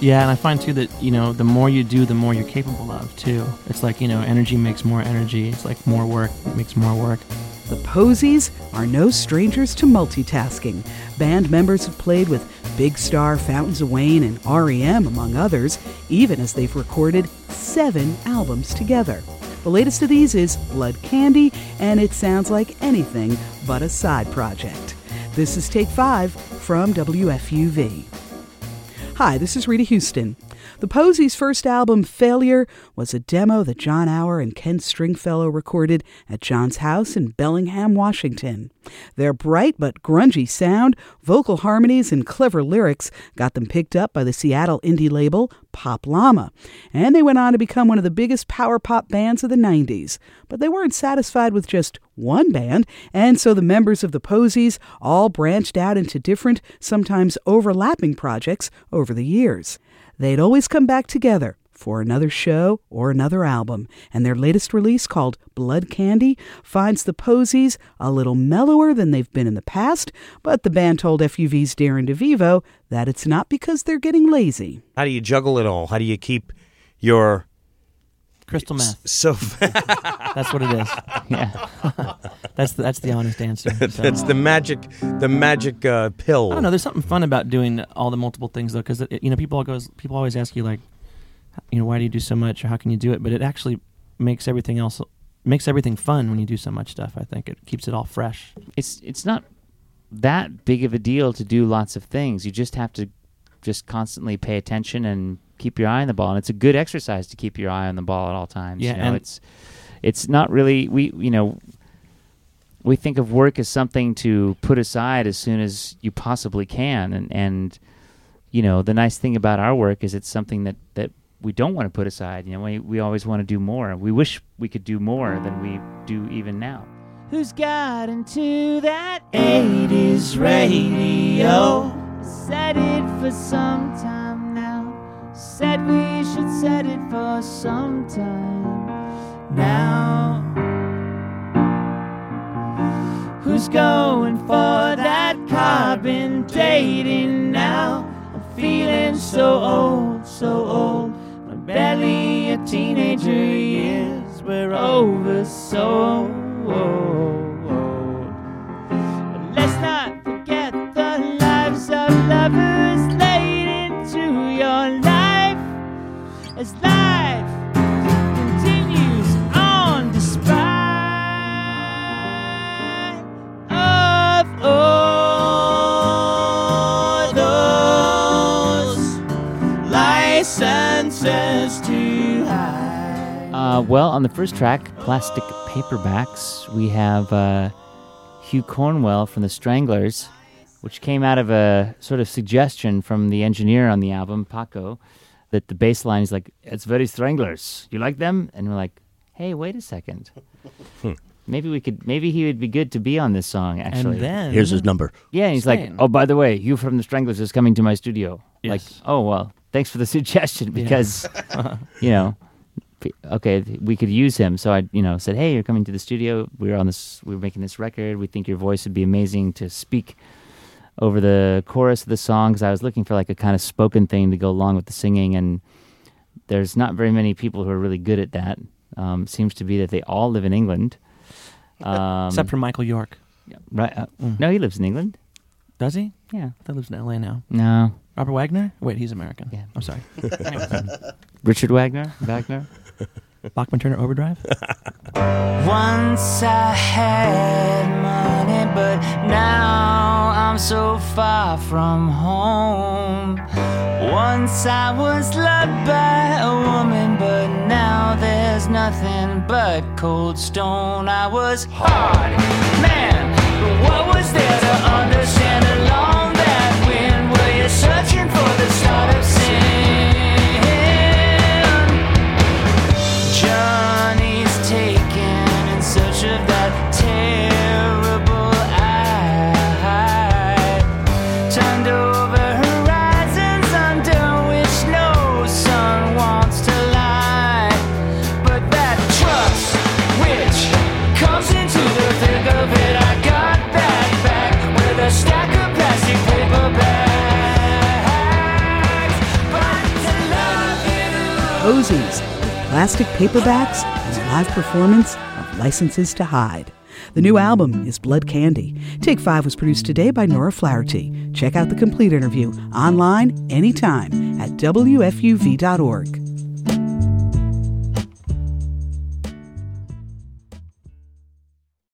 Yeah, and I find too that, the more you do, the more you're capable of too. It's like, energy makes more energy. It's like more work makes more work. The Posies are no strangers to multitasking. Band members have played with Big Star, Fountains of Wayne, and R.E.M., among others, even as they've recorded 7 albums together. The latest of these is Blood Candy, and it sounds like anything but a side project. This is Take 5 from WFUV. Hi, this is Rita Houston. The Posies' first album, Failure, was a demo that John Auer and Ken Stringfellow recorded at John's house in Bellingham, Washington. Their bright but grungy sound, vocal harmonies, and clever lyrics got them picked up by the Seattle indie label Pop Llama, and they went on to become one of the biggest power pop bands of the 90s. But they weren't satisfied with just one band, and so the members of the Posies all branched out into different, sometimes overlapping projects over the years. They'd always come back together for another show or another album, and their latest release, called Blood Candy, finds the Posies a little mellower than they've been in the past, but the band told FUV's Darren DeVivo that it's not because they're getting lazy. How do you juggle it all? How do you keep your... Crystal meth. That's what it is. Yeah. That's the honest answer. So. That's the magic pill. I don't know. There's something fun about doing all the multiple things, though, because people always ask you, like, why do you do so much, or how can you do it? But it actually makes everything fun when you do so much stuff. I think it keeps it all fresh. It's not that big of a deal to do lots of things. You just have to constantly pay attention and keep your eye on the ball, and it's a good exercise to keep your eye on the ball at all times. Yeah, and it's not really we think of work as something to put aside as soon as you possibly can, and the nice thing about our work is it's something that we don't want to put aside. We always want to do more. We wish we could do more than we do even now. Who's got into that 80s radio? Said it for some time now. Said we should set it for some time now. Who's going for that carbon dating now? I'm feeling so old. My barely a teenager years were over so old. But let's not forget the lives of lovers laid into your life, as life continues on despite of all those licenses to hide. Well, on the first track, Plastic Paperbacks, we have Hugh Cornwell from the Stranglers, which came out of a sort of suggestion from the engineer on the album, Paco, that the bass line is like, it's very Stranglers. You like them? And we're like, hey, wait a second. Maybe he would be good to be on this song, actually. And then... Here's his number. Yeah, and he's like, oh, by the way, Hugh from the Stranglers is coming to my studio. Yes. Like, oh, well, thanks for the suggestion, because, okay, we could use him. So I, said, hey, you're coming to the studio. We're making this record. We think your voice would be amazing to speak over the chorus of the song, because I was looking for like a kind of spoken thing to go along with the singing, and there's not very many people who are really good at that. Seems to be that they all live in England. Except for Michael York. Yeah, right. No, he lives in England. Does he? Yeah. That lives in L.A. now. No. Robert Wagner? Wait, he's American. Yeah. I'm sorry. Richard Wagner? Bachman Turner Overdrive? Once I had money, but now I'm so far from home. Once I was loved by a woman, but now there's nothing but cold stone. I was hard, man, but what was there to understand along that wind? Were you searching for the start of sin? Johnny's taken in search of that terrible eye, turned over horizons under which no sun wants to lie. But that trust which comes into the thick of it, I got that back with a stack of Posies with plastic paperbacks and a live performance of Licenses to Hide. The new album is Blood Candy. Take 5 was produced today by Nora Flaherty. Check out the complete interview online anytime at WFUV.org.